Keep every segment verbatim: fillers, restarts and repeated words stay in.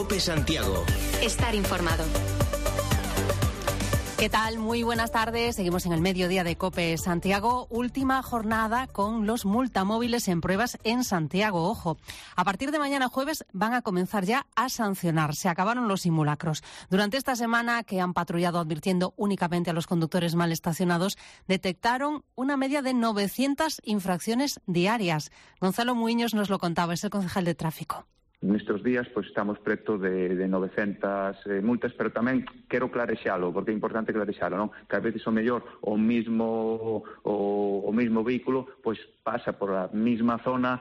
COPE Santiago. Estar informado. ¿Qué tal? Muy buenas tardes. Seguimos en el mediodía de COPE Santiago. Última jornada con los multamóviles en pruebas en Santiago. Ojo, a partir de mañana jueves van a comenzar ya a sancionar. Se acabaron los simulacros. Durante esta semana que han patrullado advirtiendo únicamente a los conductores mal estacionados, detectaron una media de novecientas infracciones diarias. Gonzalo Muiños nos lo contaba, es el concejal de tráfico. Nestes días pois estamos preto de, de novecentas eh, multas, pero tamén quero clarexalo, porque é importante clarexalo, non? Que a veces o mellor o mismo o, o mismo vehículo pois pasa por a mesma zona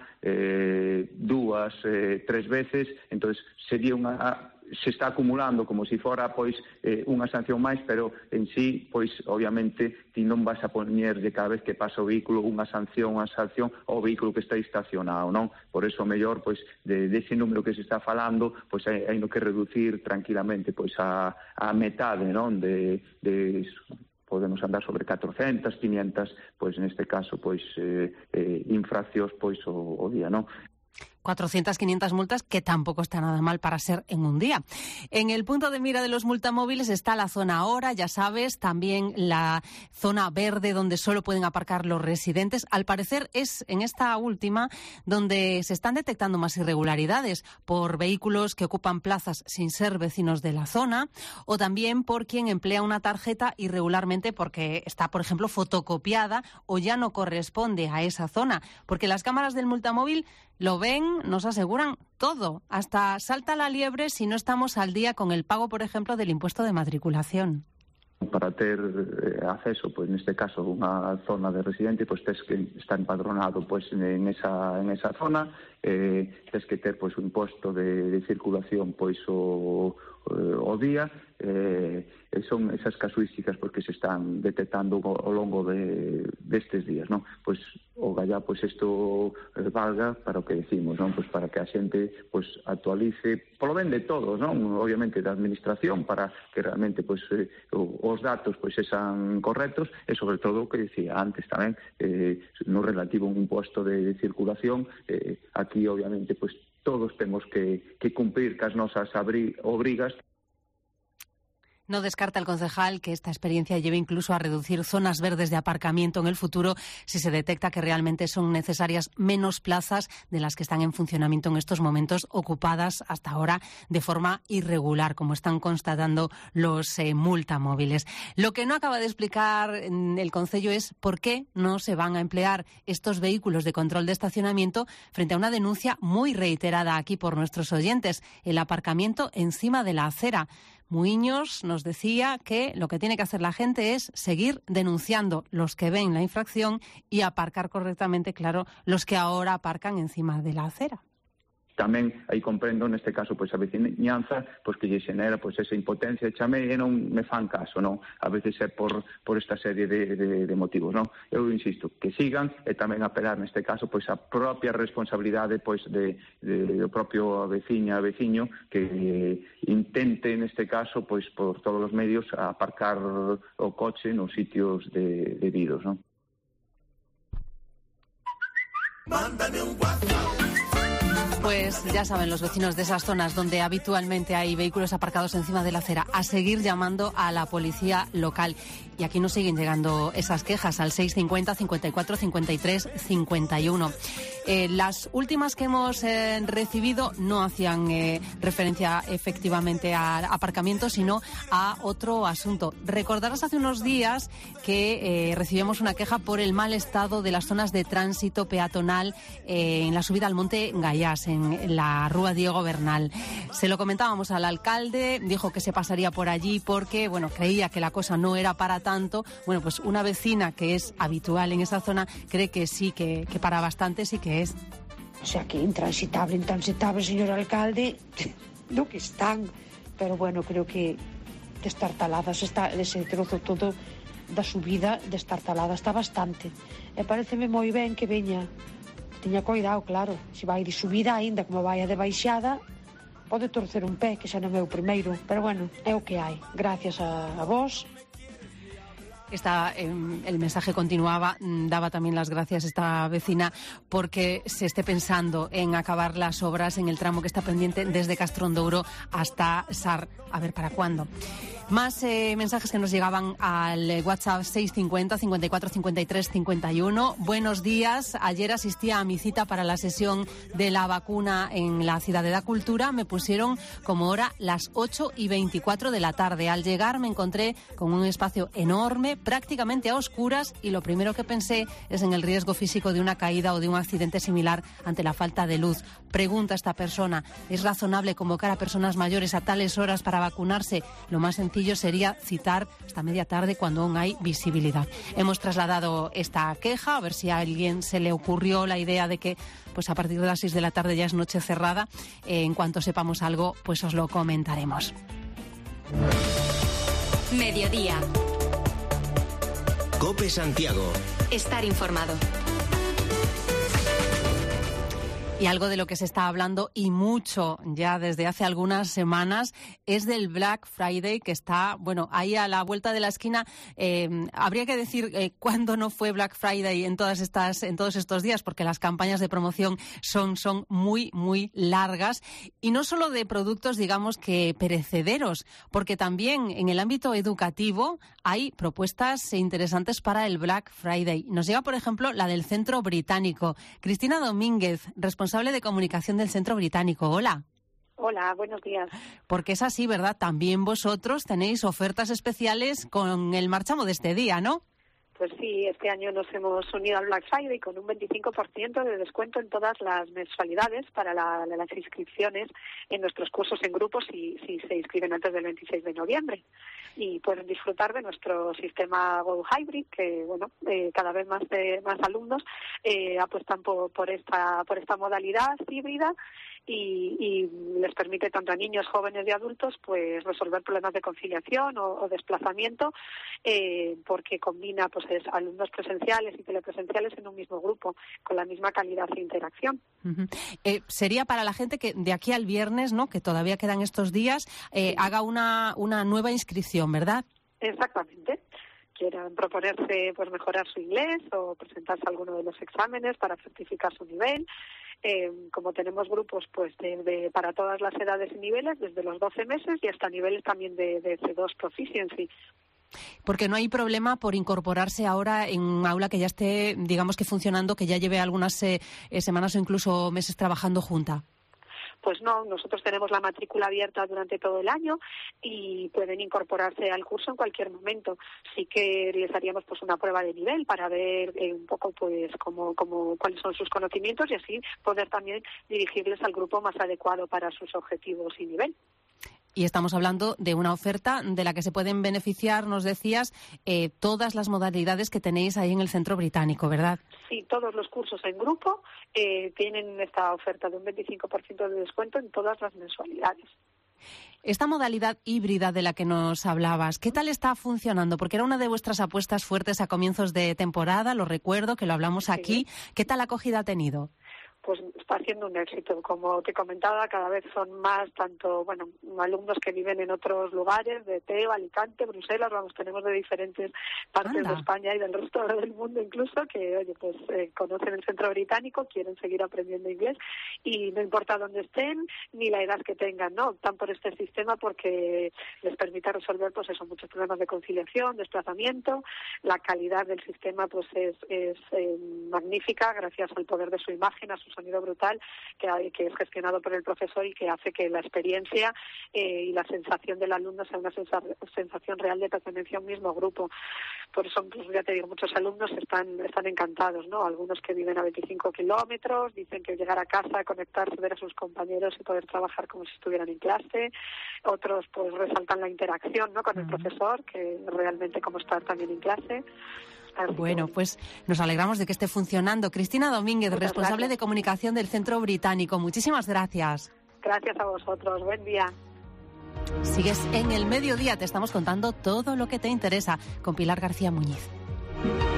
eh, dúas, eh, tres veces, entonces sería unha se está acumulando como se si fora pois eh, unha sanción máis, pero en sí, pois obviamente ti non vas a poñerlle cada vez que pasa o vehículo unha sanción, unha sanción ao vehículo que está estacionado, non? Por eso mellor pois de, de ese número que se está falando, pois hai, hai no que reducir tranquilamente pois a, a metade, non? De, de podemos andar sobre catrocentas, quinientas, pois neste caso pois eh, eh, infraccións pois o, o día, non? cuatrocientas, quinientas multas, que tampoco está nada mal para ser en un día. En el punto de mira de los multamóviles está la zona ahora, ya sabes, también la zona verde donde solo pueden aparcar los residentes. Al parecer es en esta última donde se están detectando más irregularidades por vehículos que ocupan plazas sin ser vecinos de la zona, o también por quien emplea una tarjeta irregularmente porque está, por ejemplo, fotocopiada o ya no corresponde a esa zona, porque las cámaras del multamóvil lo ven, nos aseguran todo, hasta salta la liebre si no estamos al día con el pago, por ejemplo, del impuesto de matriculación. Para ter eh, acceso, pois neste caso, unha zona de residente, pois tes que estar empadronado pois en esa en esa zona, eh, tes que ter pois un imposto de, de circulación pois o o día, eh, e son esas casuísticas porque se están detectando ao longo de destes días, non? Pois o gallá, pois isto eh, valga para o que decimos, non? Pois para que a xente pois actualice, polo ben de todos, non? Obviamente da administración, para que realmente pois eh, os datos pois sean correctos, e sobre todo o que decía antes tamén, eh, no relativo a un imposto de, de circulación, eh, aquí obviamente pois todos temos que, que cumplir cas nosas abri, obrigas. No descarta el concejal que esta experiencia lleve incluso a reducir zonas verdes de aparcamiento en el futuro si se detecta que realmente son necesarias menos plazas de las que están en funcionamiento en estos momentos, ocupadas hasta ahora de forma irregular, como están constatando los eh, multamóviles. Lo que no acaba de explicar el concello es por qué no se van a emplear estos vehículos de control de estacionamiento frente a una denuncia muy reiterada aquí por nuestros oyentes, el aparcamiento encima de la acera. Muiños nos decía que lo que tiene que hacer la gente es seguir denunciando los que ven la infracción y aparcar correctamente, claro, los que ahora aparcan encima de la acera. Tamén aí comprendo neste caso pois a veciñanza pois que lle xenera pois esa impotencia, chame e non me fan caso, non? A veces é por por esta serie de, de, de motivos, non? Eu insisto, que sigan e tamén apelar neste caso pois a propia responsabilidade pois de, de do propio veciña, veciño que intente neste caso pois por todos os medios aparcar o coche nos sitios de, debidos, non? Mándame un WhatsApp. Pues ya saben los vecinos de esas zonas donde habitualmente hay vehículos aparcados encima de la acera a seguir llamando a la policía local. Y aquí nos siguen llegando esas quejas al seis cincuenta, cincuenta y cuatro, cincuenta y tres, cincuenta y uno. Eh, las últimas que hemos eh, recibido no hacían eh, referencia efectivamente a aparcamiento, sino a otro asunto. Recordarás hace unos días que eh, recibimos una queja por el mal estado de las zonas de tránsito peatonal eh, en la subida al Monte Gaiás, en la Rúa Diego Bernal. Se lo comentábamos al alcalde, dijo que se pasaría por allí porque, bueno, creía que la cosa no era para tanto. Bueno, pues una vecina que es habitual en esa zona cree que sí, que, que para bastante sí que es. O sea, que intransitable, intransitable, señor alcalde, no que están, pero bueno, creo que destartaladas está, ese trozo todo da subida destartalada está bastante. E pareceme moi ben que veña. Tiña cuidado, claro, se vai de subida aínda como vai a de baixada, pode torcer un pé, que xa non é o primeiro, pero bueno, é o que hai. Gracias a, a vos. Esta, eh, el mensaje continuaba, daba también las gracias esta vecina porque se esté pensando en acabar las obras en el tramo que está pendiente desde Castrondouro hasta Sar. A ver, ¿para cuándo? Más eh, mensajes que nos llegaban al WhatsApp seis cincuenta, cincuenta y cuatro, cincuenta y tres, cincuenta y uno. Buenos días. Ayer asistía a mi cita para la sesión de la vacuna en la Ciudad de la Cultura. Me pusieron como hora las ocho y veinticuatro de la tarde. Al llegar me encontré con un espacio enorme, prácticamente a oscuras, y lo primero que pensé es en el riesgo físico de una caída o de un accidente similar ante la falta de luz. Pregunta a esta persona, ¿es razonable convocar a personas mayores a tales horas para vacunarse? Lo más sencillo sería citar hasta media tarde cuando aún hay visibilidad. Hemos trasladado esta queja, a ver si a alguien se le ocurrió la idea de que pues a partir de las seis de la tarde ya es noche cerrada. Eh, en cuanto sepamos algo, pues os lo comentaremos. Mediodía. COPE Santiago. Estar informado. Y algo de lo que se está hablando, y mucho ya desde hace algunas semanas, es del Black Friday, que está, bueno, ahí a la vuelta de la esquina. Eh, habría que decir eh, cuándo no fue Black Friday en todas estas, en todos estos días, porque las campañas de promoción son, son muy, muy largas. Y no solo de productos, digamos, que perecederos, porque también en el ámbito educativo hay propuestas interesantes para el Black Friday. Nos llega, por ejemplo, la del Centro Británico. Cristina Domínguez, responsable de comunicación del Centro Británico. Hola. Hola, buenos días. Porque es así, ¿verdad? También vosotros tenéis ofertas especiales con el marchamo de este día, ¿no? Pues sí, este año nos hemos unido al Black Friday con un veinticinco por ciento de descuento en todas las mensualidades para la, las inscripciones en nuestros cursos en grupos si, si se inscriben antes del veintiséis de noviembre. Y pueden disfrutar de nuestro sistema Go Hybrid, que bueno, eh, cada vez más de, más alumnos eh, apuestan por, por esta por esta modalidad híbrida. Y, y les permite tanto a niños, jóvenes y adultos pues resolver problemas de conciliación o, o desplazamiento, eh, porque combina pues es, alumnos presenciales y telepresenciales en un mismo grupo con la misma calidad de interacción. Uh-huh. Eh, sería para la gente que de aquí al viernes, ¿no?, que todavía quedan estos días, eh, sí. haga una, una nueva inscripción, ¿verdad? Exactamente. Quieran proponerse pues mejorar su inglés o presentarse a alguno de los exámenes para certificar su nivel. Eh, como tenemos grupos pues de, de, para todas las edades y niveles, desde los doce meses y hasta niveles también de, de C dos Proficiency. Porque no hay problema por incorporarse ahora en un aula que ya esté, digamos que funcionando, que ya lleve algunas eh, semanas o incluso meses trabajando junta. Pues no, nosotros tenemos la matrícula abierta durante todo el año y pueden incorporarse al curso en cualquier momento. Sí que les haríamos pues una prueba de nivel para ver eh, un poco pues cómo, cómo, cuáles son sus conocimientos y así poder también dirigirles al grupo más adecuado para sus objetivos y nivel. Y estamos hablando de una oferta de la que se pueden beneficiar, nos decías, eh, todas las modalidades que tenéis ahí en el Centro Británico, ¿verdad? Sí, todos los cursos en grupo eh, tienen esta oferta de un veinticinco por ciento de descuento en todas las mensualidades. Esta modalidad híbrida de la que nos hablabas, ¿qué tal está funcionando? Porque era una de vuestras apuestas fuertes a comienzos de temporada, lo recuerdo, que lo hablamos aquí. Sí. ¿Qué tal acogida ha tenido? Pues está siendo un éxito. Como te comentaba, cada vez son más tanto, bueno, alumnos que viven en otros lugares, de Teo, Alicante, Bruselas, vamos, tenemos de diferentes partes Anda. de España y del resto del mundo incluso, que, oye, pues eh, conocen el Centro Británico, quieren seguir aprendiendo inglés y no importa dónde estén ni la edad que tengan, ¿no? Optan por este sistema porque les permite resolver, pues eso, muchos problemas de conciliación, desplazamiento. La calidad del sistema, pues es, es eh, magnífica gracias al poder de su imagen, a sus sonido brutal que, hay, que es gestionado por el profesor y que hace que la experiencia eh, y la sensación del alumno sea una sensa, sensación real de pertenencia a un mismo grupo. Por eso, pues, ya te digo, muchos alumnos están están encantados, ¿no? Algunos que viven a veinticinco kilómetros, dicen que llegar a casa, conectarse, ver a sus compañeros y poder trabajar como si estuvieran en clase. Otros, pues, resaltan la interacción, ¿no?, con uh-huh. el profesor, que realmente como estar también en clase. Así bueno, que... pues nos alegramos de que esté funcionando. Cristina Domínguez, Muchas responsable gracias. de comunicación del Centro Británico. Muchísimas gracias. Gracias a vosotros. Buen día. Sigues en El Mediodía. Te estamos contando todo lo que te interesa con Pilar García Muñiz.